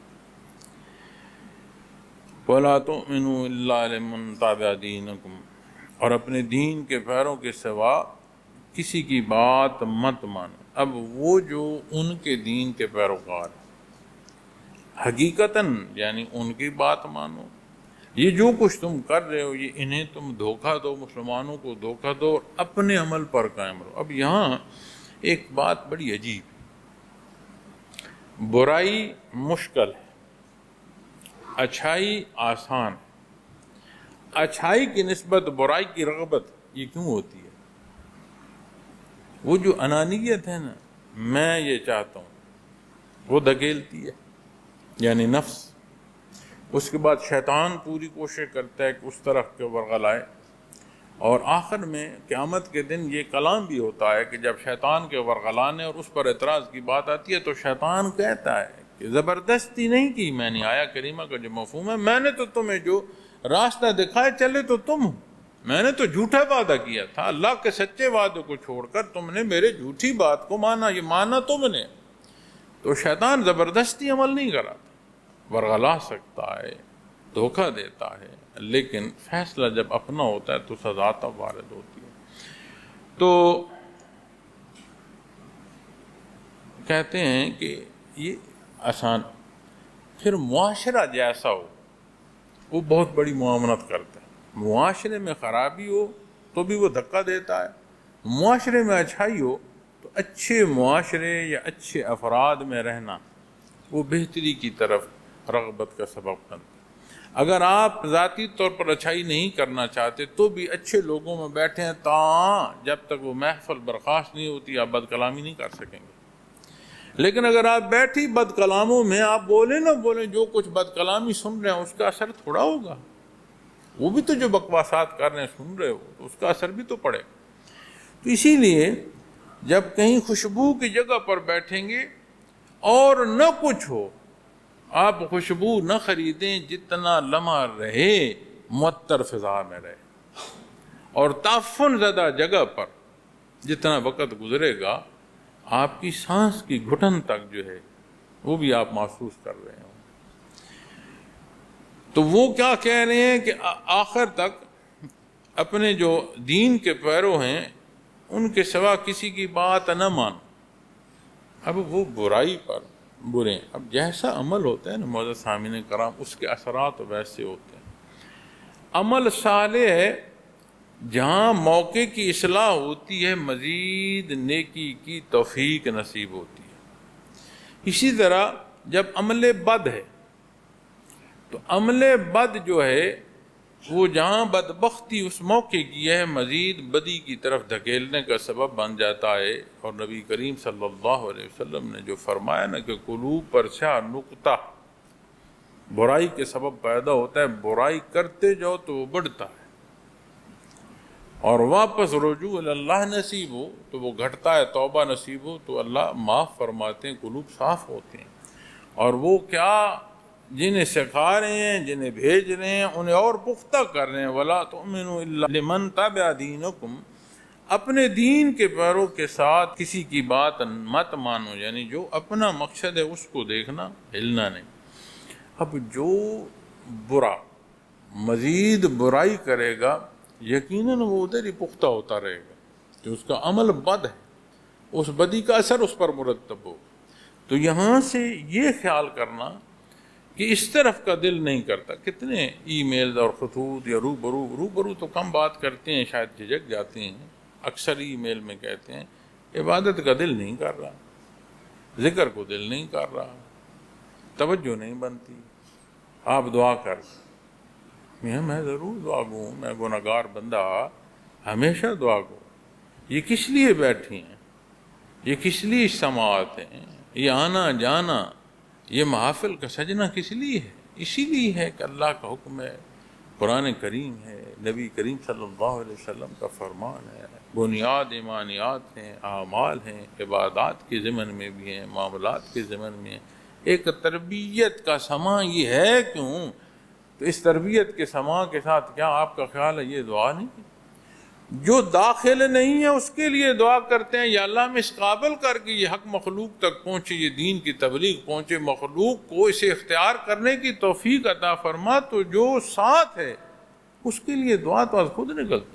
وَلَا تُؤْمِنُوا إِلَّا لِمَنْ تَابَعَ دِينَكُمْ، اور اپنے دین کے پیروں کے سوا کسی کی بات مت مانو۔ اب وہ جو ان کے دین کے پیروکار ہیں، حقیقتاً یعنی ان کی بات مانو۔ یہ جو کچھ تم کر رہے ہو، یہ انہیں تم دھوکہ دو، مسلمانوں کو دھوکہ دو اور اپنے عمل پر قائم رہو۔ اب یہاں ایک بات بڑی عجیب، برائی مشکل ہے، اچھائی آسان ہے۔ اچھائی کی نسبت برائی کی رغبت یہ کیوں ہوتی ہے؟ وہ جو انانیت ہے نا، میں یہ چاہتا ہوں، وہ دھکیلتی ہے، یعنی نفس۔ اس کے بعد شیطان پوری کوشش کرتا ہے کہ اس طرف کے ورغلائے، اور آخر میں قیامت کے دن یہ کلام بھی ہوتا ہے کہ جب شیطان کے ورغلانے اور اس پر اعتراض کی بات آتی ہے تو شیطان کہتا ہے کہ زبردستی نہیں کی میں نے۔ آیا کریمہ کا جو مفہوم ہے، میں نے تو تمہیں جو راستہ دکھائے چلے تو تم ہو، میں نے تو جھوٹا وعدہ کیا تھا، اللہ کے سچے وعدے کو چھوڑ کر تم نے میرے جھوٹی بات کو مانا، یہ مانا تم نے۔ تو شیطان زبردستی عمل نہیں کراتا، ورغلا سکتا ہے، دھوکہ دیتا ہے، لیکن فیصلہ جب اپنا ہوتا ہے تو سزا تب وارد ہوتی ہے۔ تو کہتے ہیں کہ یہ آسان، پھر معاشرہ جیسا ہو وہ بہت بڑی معاونت کرتا ہے۔ معاشرے میں خرابی ہو تو بھی وہ دھکا دیتا ہے، معاشرے میں اچھائی ہو تو اچھے معاشرے یا اچھے افراد میں رہنا وہ بہتری کی طرف رغبت کا سبب بنتا ہے۔ اگر آپ ذاتی طور پر اچھائی نہیں کرنا چاہتے تو بھی اچھے لوگوں میں بیٹھے ہیں، تاں جب تک وہ محفل برخاست نہیں ہوتی آپ بد کلامی نہیں کر سکیں گے۔ لیکن اگر آپ بیٹھی بد کلاموں میں، آپ بولیں نہ بولیں، جو کچھ بد کلامی سن رہے ہیں اس کا اثر تھوڑا ہوگا، وہ بھی تو جو بکواسات کر رہے ہیں سن رہے ہو تو اس کا اثر بھی تو پڑے۔ تو اسی لیے جب کہیں خوشبو کی جگہ پر بیٹھیں گے اور نہ کچھ ہو، آپ خوشبو نہ خریدیں، جتنا لمحہ رہے معطر فضا میں رہے، اور تعفن زدہ جگہ پر جتنا وقت گزرے گا آپ کی سانس کی گھٹن تک جو ہے وہ بھی آپ محسوس کر رہے ہوں۔ تو وہ کیا کہہ رہے ہیں کہ آخر تک اپنے جو دین کے پیرو ہیں ان کے سوا کسی کی بات نہ مانو۔ اب وہ برائی پر برے ہیں، اب جیسا عمل ہوتا ہے نا معزز سامعین کرام، اس کے اثرات ویسے ہوتے ہیں۔ عمل صالح ہے جہاں موقع کی اصلاح ہوتی ہے، مزید نیکی کی توفیق نصیب ہوتی ہے۔ اسی طرح جب عمل بد ہے تو عمل بد جو ہے وہ جہاں بدبختی اس موقع کی ہے، مزید بدی کی طرف دھکیلنے کا سبب بن جاتا ہے۔ اور نبی کریم صلی اللہ علیہ وسلم نے جو فرمایا نا کہ قلوب پر سیاہ نقطہ برائی کے سبب پیدا ہوتا ہے، برائی کرتے جاؤ تو وہ بڑھتا ہے، اور واپس رجوع اللہ نصیب ہو تو وہ گھٹتا ہے، توبہ نصیب ہو تو اللہ معاف فرماتے ہیں، قلوب صاف ہوتے ہیں۔ اور وہ کیا جنہیں سکھا رہے ہیں، جنہیں بھیج رہے ہیں، انہیں اور پختہ کر رہے ہیں۔ وَلَا تُؤْمِنُوا إِلَّا لِمَنْ تَبِعَ دِينَكُمْ، اپنے دین کے پیروں کے ساتھ کسی کی بات مت مانو، یعنی جو اپنا مقصد ہے اس کو دیکھنا، ہلنا نہیں۔ اب جو برا مزید برائی کرے گا یقیناً وہ ادھر ہی پختہ ہوتا رہے گا کہ اس کا عمل بد ہے، اس بدی کا اثر اس پر مرتب ہو۔ تو یہاں سے یہ خیال کرنا کہ اس طرف کا دل نہیں کرتا۔ کتنے ای میل اور خطوط یا روبرو تو کم بات کرتے ہیں، شاید جھجک جاتے ہیں، اکثر ای میل میں کہتے ہیں عبادت کا دل نہیں کر رہا، ذکر کو دل نہیں کر رہا، توجہ نہیں بنتی، آپ دعا کر۔ میں ضرور دعا گو، میں گناہگار بندہ، ہمیشہ دعا گو۔ یہ کس لیے بیٹھی ہیں، یہ کس لیے سماعت ہیں، یہ آنا جانا، یہ محافل کا سجنا کس لیے ہے؟ اسی لیے ہے کہ اللہ کا حکم ہے، قرآن کریم ہے، نبی کریم صلی اللہ علیہ وسلم کا فرمان ہے، بنیاد ایمانیات ہیں، اعمال ہیں، عبادات کے ضمن میں بھی ہیں، معاملات کے ضمن میں ہیں۔ ایک تربیت کا سماع یہ ہے کیوں؟ تو اس تربیت کے سماع کے ساتھ کیا آپ کا خیال ہے یہ دعا نہیں ہے؟ جو داخل نہیں ہے اس کے لیے دعا کرتے ہیں، یا اللہ میں اس قابل کر کے یہ حق مخلوق تک پہنچے، یہ دین کی تبلیغ پہنچے، مخلوق کو اسے اختیار کرنے کی توفیق عطا فرما۔ تو جو ساتھ ہے اس کے لیے دعا تو از خود نکلتی۔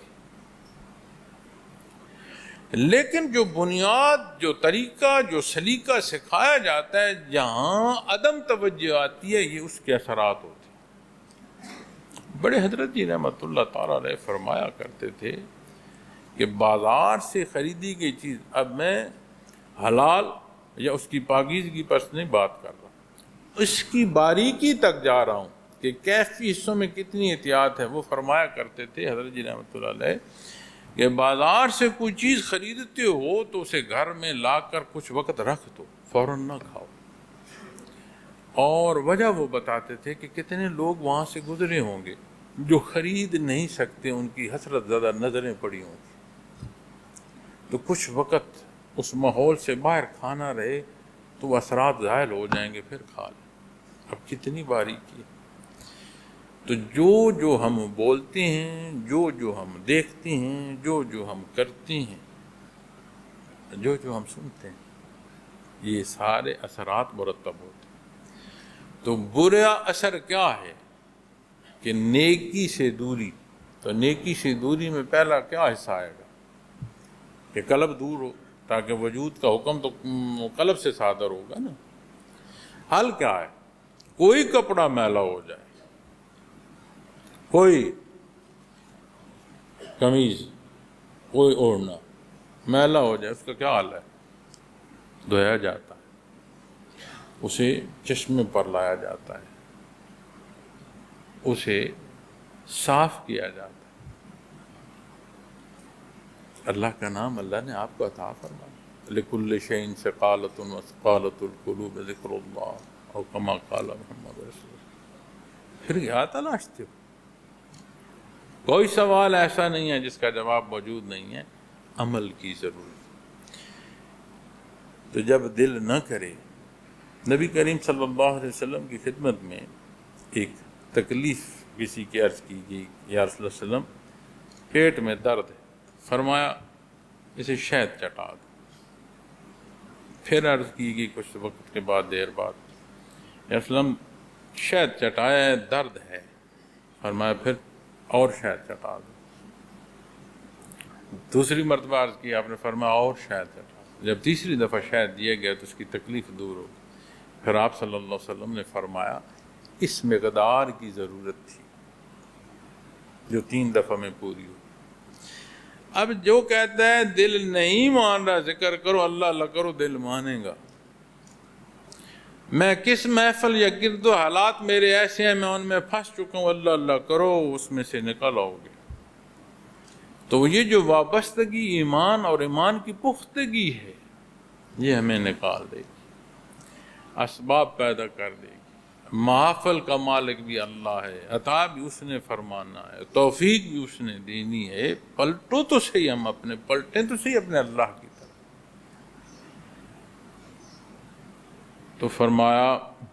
لیکن جو بنیاد، جو طریقہ، جو سلیقہ سکھایا جاتا ہے، جہاں عدم توجہ آتی ہے یہ اس کے اثرات ہوتے ہیں۔ بڑے حضرت جی رحمۃ اللہ تعالیٰ علیہ فرمایا کرتے تھے کہ بازار سے خریدی گئی چیز، اب میں حلال یا اس کی پاکیزگی پر نہیں بات کر رہا، اس کی باریکی تک جا رہا ہوں کہ کیفی حصوں میں کتنی احتیاط ہے۔ وہ فرمایا کرتے تھے حضرت جی رحمۃ اللہ علیہ کہ بازار سے کوئی چیز خریدتے ہو تو اسے گھر میں لا کر کچھ وقت رکھ دو، فوراً نہ کھاؤ۔ اور وجہ وہ بتاتے تھے کہ کتنے لوگ وہاں سے گزرے ہوں گے جو خرید نہیں سکتے، ان کی حسرت زدہ نظریں پڑی ہوں گی، تو کچھ وقت اس ماحول سے باہر کھانا رہے تو اثرات زائل ہو جائیں گے، پھر کھا لیں۔ اب کتنی باریکی ہے۔ تو جو ہم بولتے ہیں، جو ہم دیکھتے ہیں، جو ہم کرتے ہیں، جو ہم سنتے ہیں، یہ سارے اثرات مرتب ہوتے ہیں۔ تو برا اثر کیا ہے کہ نیکی سے دوری۔ تو نیکی سے دوری میں پہلا کیا حصہ آئے گا کہ قلب دور ہو، تاکہ وجود کا حکم تو قلب سے صادر ہوگا نا۔ حل کیا ہے؟ کوئی کپڑا میلا ہو جائے، کوئی قمیض، کوئی اوڑھنا میلا ہو جائے، اس کا کیا حل ہے؟ دھویا جاتا ہے، اسے چشمے پر لایا جاتا ہے، اسے صاف کیا جاتا ہے۔ اللہ کا نام اللہ نے آپ کو عطا فرمایا، لِكُلِّ شَيْءٍ ثَقَالَةٌ وَثَقَالَةُ الْقُلُوبِ ذِكْرُ اللَّهِ اور كما قال محمد رسول اللہ۔ پھر کیا تلاشتے ہو؟ کوئی سوال ایسا نہیں ہے جس کا جواب موجود نہیں ہے، عمل کی ضرورت۔ تو جب دل نہ کرے، نبی کریم صلی اللہ علیہ وسلم کی خدمت میں ایک تکلیف کسی کی عرض کی گئی، یا رسول اللہ علیہ وسلم پیٹ میں درد ہے، فرمایا اسے شہد چٹا دو۔ پھر عرض کی گئی کچھ وقت کے بعد، دیر بعد، یا رسول اللہ شہد چٹایا ہے، درد ہے، فرمایا پھر اور شہد چٹا دو۔ دوسری مرتبہ عرض کی، آپ نے فرمایا اور شہد چٹا دو۔ جب تیسری دفعہ شہد دیا گیا تو اس کی تکلیف دور ہو گئی۔ پھر آپ صلی اللہ علیہ وسلم نے فرمایا اس مقدار کی ضرورت تھی جو 3 دفعہ میں پوری ہو۔ اب جو کہتا ہے دل نہیں مان رہا، ذکر کرو، اللہ اللہ کرو، دل مانے گا۔ میں کس محفل یا گرد و حالات میرے ایسے ہیں میں ان میں پھنس چکا ہوں، اللہ اللہ کرو، اس میں سے نکل آؤ گے۔ تو یہ جو وابستگی ایمان اور ایمان کی پختگی ہے، یہ ہمیں نکال دے گی، اسباب پیدا کر دے گی۔ محافل کا مالک بھی اللہ ہے، عطا بھی اس نے فرمانا ہے، توفیق بھی اس نے دینی ہے۔ پلٹو تو صحیح، ہم اپنے پلٹیں تو صحیح اپنے اللہ کی طرف۔ تو فرمایا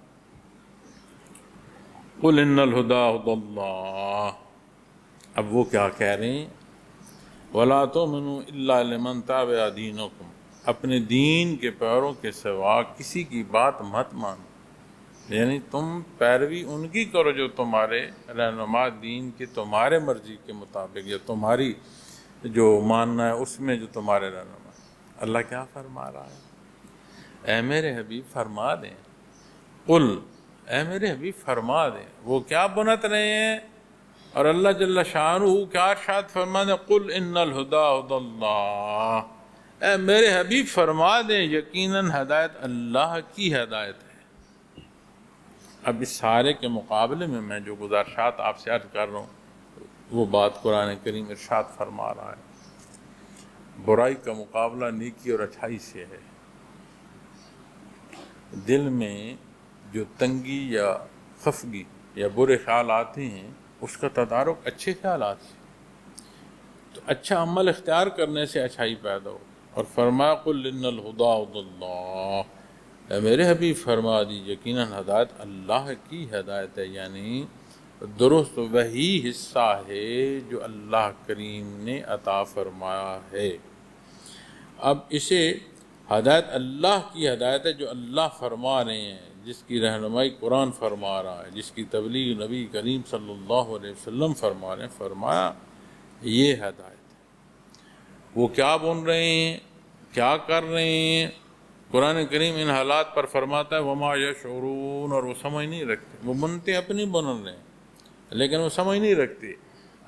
قل ان الہدی ھدی اللہ۔ اب وہ کیا کہہ رہے ہیں؟ ولا تؤمنوا الا لمن تابع دینکم، اپنے دین کے پیروں کے سوا کسی کی بات مت مانو، یعنی تم پیروی ان کی کرو جو تمہارے رہنما دین کی تمہارے مرضی کے مطابق، یا تمہاری جو ماننا ہے اس میں جو تمہارے رہنما۔ اللہ کیا فرما رہا ہے؟ اے میرے حبیب فرما دیں، قل، اے میرے حبیب فرما دیں۔ وہ کیا بنت رہے ہیں؟ اور اللہ جل شانہ کیا ارشاد فرما دیں؟ قل ان الہدی ھدی اللہ، اے میرے حبیب فرما دیں یقیناً ہدایت اللہ کی ہدایت ہے۔ اب اس سارے کے مقابلے میں جو گزارشات آپ سے عرض کر رہا ہوں، وہ بات قرآن کریم ارشاد فرما رہا ہے، برائی کا مقابلہ نیکی اور اچھائی سے ہے۔ دل میں جو تنگی یا خفگی یا برے خیال آتے ہیں، اس کا تدارک اچھے خیالات سے، تو اچھا عمل اختیار کرنے سے اچھائی پیدا ہو۔ اور فرمایا قل ان الہدی ھدی اللہ، اے میرے حبیب فرما دی یقیناً ہدایت اللہ کی ہدایت ہے، یعنی درست وہی حصہ ہے جو اللہ کریم نے عطا فرمایا ہے۔ اب اسے ہدایت اللہ کی ہدایت ہے جو اللہ فرما رہے ہیں، جس کی رہنمائی قرآن فرما رہا ہے، جس کی تبلیغ نبی کریم صلی اللہ علیہ وسلم فرما رہے ہیں۔ فرمایا یہ ہدایت ہے۔ وہ کیا بن رہے ہیں، کیا کر رہے ہیں، قرآن کریم ان حالات پر فرماتا ہے وما یشعرون، اور وہ سمجھ نہیں رکھتے۔ وہ بنتے اپنی بن رہے ہیں لیکن وہ سمجھ نہیں رکھتے۔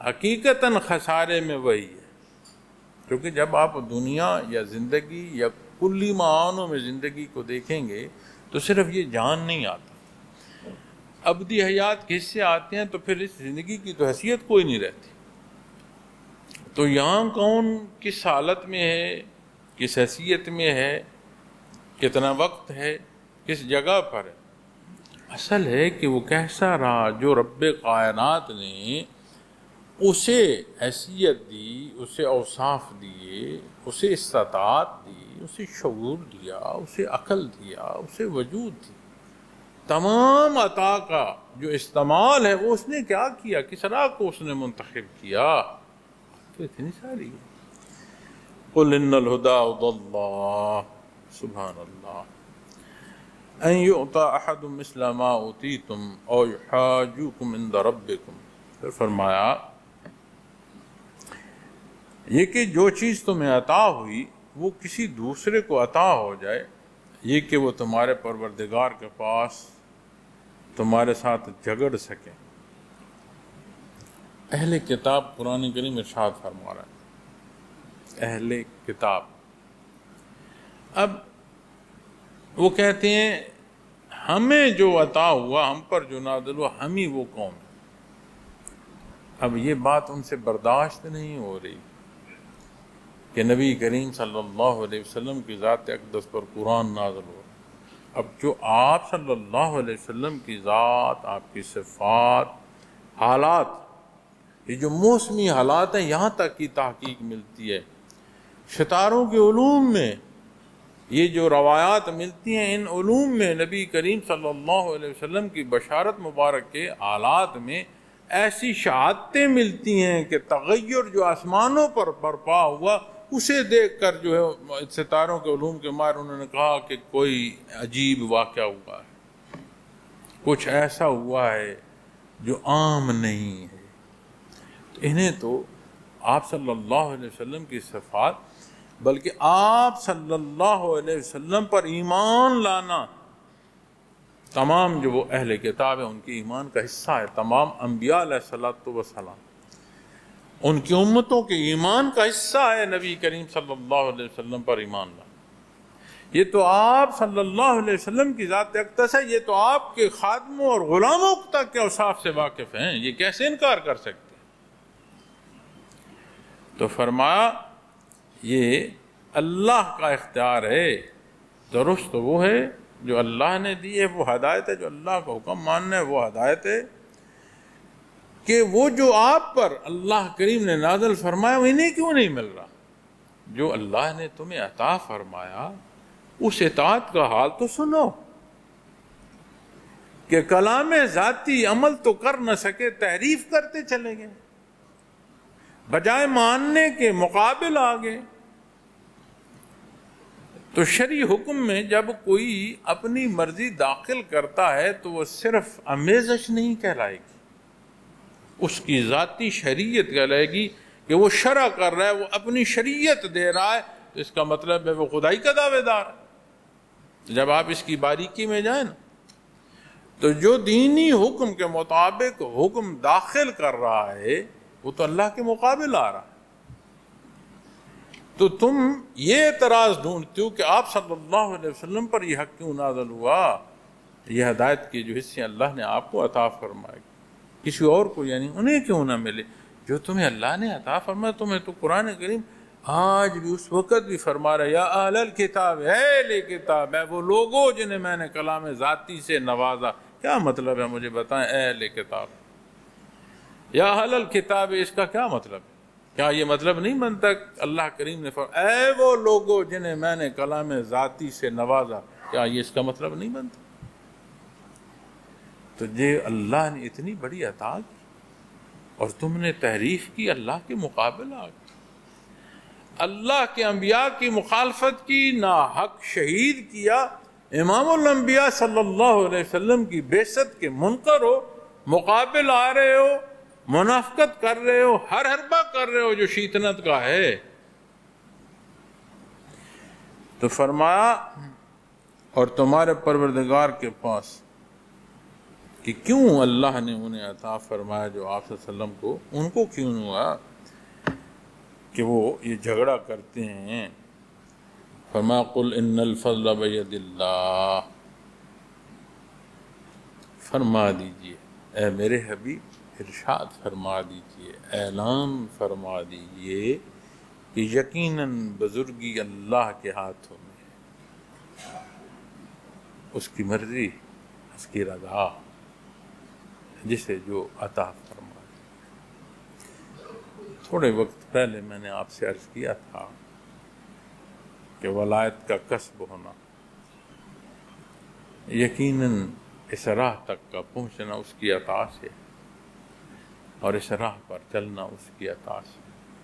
حقیقتاً خسارے میں وہی ہے، کیونکہ جب آپ دنیا یا زندگی یا کلی معانوں میں زندگی کو دیکھیں گے تو صرف یہ جان نہیں آتا، ابدی حیات کے حصے آتے ہیں، تو پھر اس زندگی کی تو حیثیت کوئی نہیں رہتی۔ تو یہاں کون کس حالت میں ہے، کس حیثیت میں ہے، کتنا وقت ہے، کس جگہ پر ہے، اصل ہے کہ وہ کیسا رہا جو رب کائنات نے اسے حیثیت دی، اسے اوصاف دیے، اسے استطاعت دی، اسے شعور دیا، اسے عقل دیا، اسے وجود دی، تمام عطا کا جو استعمال ہے وہ اس نے کیا کیا، کس راہ کو اس نے منتخب کیا، تو اتنی ساری قل ان الہدی ھدی اللہ، سبحان اللہ، ان یعطى احد مثل ما اوتیتم او یحاجوکم عند ربکم۔ پھر فرمایا یہ کہ جو چیز تمہیں عطا ہوئی وہ کسی دوسرے کو عطا ہو جائے، یہ کہ وہ تمہارے پروردگار کے پاس تمہارے ساتھ جھگڑ سکے۔ اہل کتاب قرآن کریم ارشاد فرما رہا ہے، اہل کتاب، اب وہ کہتے ہیں ہمیں جو عطا ہوا، ہم پر جو نازل ہوا، ہم ہی وہ قوم ہے۔ اب یہ بات ان سے برداشت نہیں ہو رہی کہ نبی کریم صلی اللہ علیہ وسلم کی ذات اقدس پر قرآن نازل ہو رہا۔ اب جو آپ صلی اللہ علیہ وسلم کی ذات، آپ کی صفات، حالات، یہ جو موسمی حالات ہیں، یہاں تک کی تحقیق ملتی ہے۔ ستاروں کے علوم میں یہ جو روایات ملتی ہیں، ان علوم میں نبی کریم صلی اللہ علیہ وسلم کی بشارت مبارک کے حالات میں ایسی شہادتیں ملتی ہیں کہ تغیر جو آسمانوں پر برپا ہوا، اسے دیکھ کر جو ہے ستاروں کے علوم کے ماہر انہوں نے کہا کہ کوئی عجیب واقعہ ہوا ہے، کچھ ایسا ہوا ہے جو عام نہیں ہے۔ انہیں تو آپ صلی اللہ علیہ وسلم کی صفات، بلکہ آپ صلی اللہ علیہ وسلم پر ایمان لانا، تمام جو وہ اہل کتاب ہیں ان کی ایمان کا حصہ ہے، تمام انبیاء علیہ الصلوۃ والسلام ان کی امتوں کے ایمان کا حصہ ہے نبی کریم صلی اللہ علیہ وسلم پر ایمان لانا۔ یہ تو آپ صلی اللہ علیہ وسلم کی ذات اقدس ہے، یہ تو آپ کے خادموں اور غلاموں تک کے اوصاف سے واقف ہیں، یہ کیسے انکار کر سکتے ہیں؟ تو فرمایا یہ اللہ کا اختیار ہے، درست وہ ہے جو اللہ نے دی ہے، وہ ہدایت ہے، جو اللہ کا حکم ماننا ہے وہ ہدایت ہے، کہ وہ جو آپ پر اللہ کریم نے نازل فرمایا وہ انہیں کیوں نہیں مل رہا؟ جو اللہ نے تمہیں عطا فرمایا اس اطاعت کا حال تو سنو، کہ کلام ذاتی عمل تو کر نہ سکے، تحریف کرتے چلے گئے، بجائے ماننے کے مقابل آگے۔ تو شرعی حکم میں جب کوئی اپنی مرضی داخل کرتا ہے تو وہ صرف آمیزش نہیں کہلائے گی، اس کی ذاتی شریعت کہلائے گی، کہ وہ شرع کر رہا ہے، وہ اپنی شریعت دے رہا ہے، تو اس کا مطلب ہے وہ خدائی کا دعوے دار ہے۔ جب آپ اس کی باریکی میں جائیں نا، تو جو دینی حکم کے مطابق حکم داخل کر رہا ہے وہ تو اللہ کے مقابل آ رہا ہے۔ تو تم یہ اعتراض ڈھونڈتے ہو کہ آپ صلی اللہ علیہ وسلم پر یہ حق کیوں نازل ہوا، یہ ہدایت کے جو حصے اللہ نے آپ کو عطا فرمائے، کسی اور کو یعنی انہیں کیوں نہ ملے جو تمہیں اللہ نے عطا فرمایا؟ تمہیں تو قرآن کریم آج بھی اس وقت بھی فرما رہا ہے، یا اہل الکتاب، اہل کتاب ہے وہ لوگوں جنہیں میں نے کلام ذاتی سے نوازا۔ کیا مطلب ہے مجھے بتائیں؟ اہل کتاب، یا اہل الکتاب، اس کا کیا مطلب ہے؟ کیا یہ مطلب نہیں بنتا اللہ کریم نے فرمایا اے وہ لوگوں جنہیں میں نے کلام ذاتی سے نوازا؟ کیا یہ اس کا مطلب نہیں بنتا؟ تو یہ اللہ نے اتنی بڑی عطا کی اور تم نے تحریف کی، اللہ کے مقابل آ گئی، اللہ کے انبیاء کی مخالفت کی، ناحق شہید کیا، امام الانبیاء صلی اللہ علیہ وسلم کی بعثت کے منکر ہو، مقابل آ رہے ہو، منافقت کر رہے ہو، ہر حربہ کر رہے ہو جو شیطنت کا ہے۔ تو فرمایا اور تمہارے پروردگار کے پاس، کہ کیوں اللہ نے انہیں عطا فرمایا جو آپ صلی اللہ علیہ وسلم کو، ان کو کیوں ہوا کہ وہ یہ جھگڑا کرتے ہیں فرمایا قل ان الفضل بید اللہ، فرما دیجئے اے میرے حبیب، ارشاد فرما دیجئے، اعلان فرما دیجئے کہ یقیناً بزرگی اللہ کے ہاتھوں میں ہے، اس کی مرضی، اس کی رضا، جسے جو عطا فرما دے۔ تھوڑے وقت پہلے میں نے آپ سے عرض کیا تھا کہ ولایت کا کسب ہونا، یقیناً اس راہ تک کا پہنچنا اس کی عطا سے، اور اس راہ پر چلنا اس کی عطا سے۔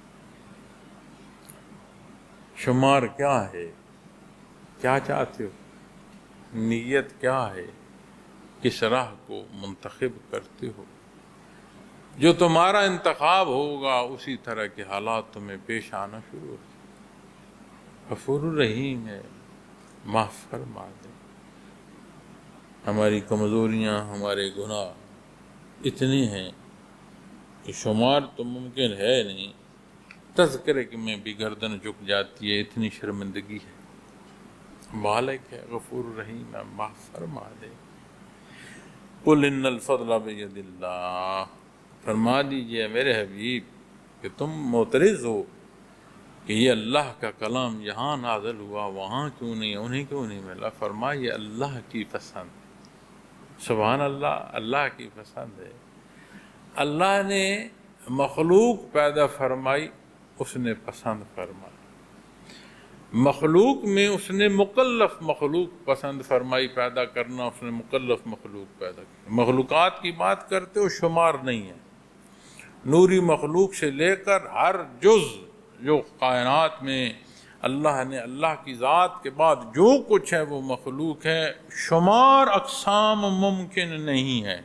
شمار کیا ہے، کیا چاہتے ہو، نیت کیا ہے، کس راہ کو منتخب کرتے ہو؟ جو تمہارا انتخاب ہوگا اسی طرح کے حالات تمہیں پیش آنا شروع ہو۔ غفور الرحیم ہے، معاف فرما دے۔ ہماری کمزوریاں، ہمارے گناہ اتنے ہیں کہ شمار تو ممکن ہے نہیں، تذکرے کہ میں بھی گردن جھک جاتی ہے، اتنی شرمندگی ہے۔ مالک ہے، غفور الرحیم ہے، معاف فرما دے۔ قل ان الفضل بید اللہ، فرما دیجئے میرے حبیب کہ تم معترض ہو کہ یہ اللہ کا کلام یہاں نازل ہوا، وہاں کیوں نہیں، انہیں کیوں نہیں ملا؟ فرما یہ اللہ کی پسند، سبحان اللہ، اللہ کی پسند ہے۔ اللہ نے مخلوق پیدا فرمائی، اس نے پسند فرمائی۔ مخلوق میں اس نے مکلف مخلوق پسند فرمائی پیدا کرنا، اس نے مکلف مخلوق پیدا کی۔ مخلوقات کی بات کرتے ہو، شمار نہیں ہے، نوری مخلوق سے لے کر ہر جز جو کائنات میں اللہ نے، اللہ کی ذات کے بعد جو کچھ ہے وہ مخلوق ہے، شمار اقسام ممکن نہیں ہے،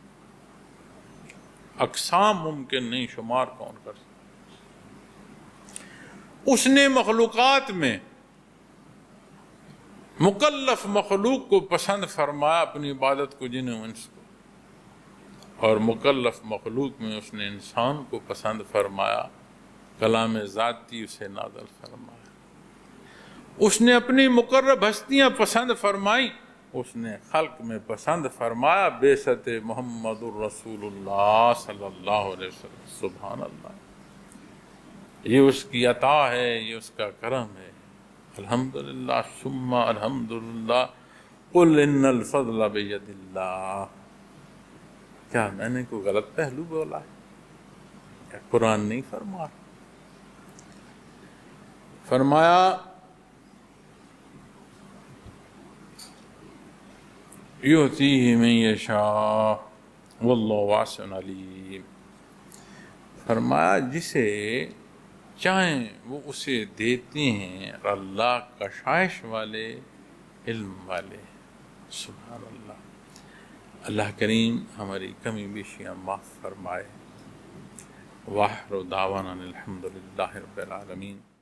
اقسام ممکن نہیں، شمار کون کر سکتا؟ اس نے مخلوقات میں مکلف مخلوق کو پسند فرمایا اپنی عبادت کو، جن و انس کو، اور مکلف مخلوق میں اس نے انسان کو پسند فرمایا، کلام ذاتی اسے نازل فرمایا۔ اس نے اپنی مقرب ہستیاں پسند فرمائی، اس نے خلق میں پسند فرمایا بعثت محمد الرسول اللہ صلی اللہ علیہ وسلم۔ سبحان اللہ، یہ اس کی عطا ہے، یہ اس کا کرم ہے۔ الحمدللہ ثم الحمدللہ۔ قل ان الفضل بید اللہ۔ کیا میں نے کوئی غلط پہلو بولا ہے؟ کیا قرآن نہیں فرما؟ فرمایا یؤتیہ من یشاء واللہ واسع علیم، فرمایا جسے چاہیں وہ اسے دیتے ہیں، اور اللہ کشائش والے، علم والے۔ سبحان اللہ۔ اللہ کریم ہماری کمی بیشیاں معاف فرمائے۔ وآخر دعوانا الحمدللہ رب العالمین۔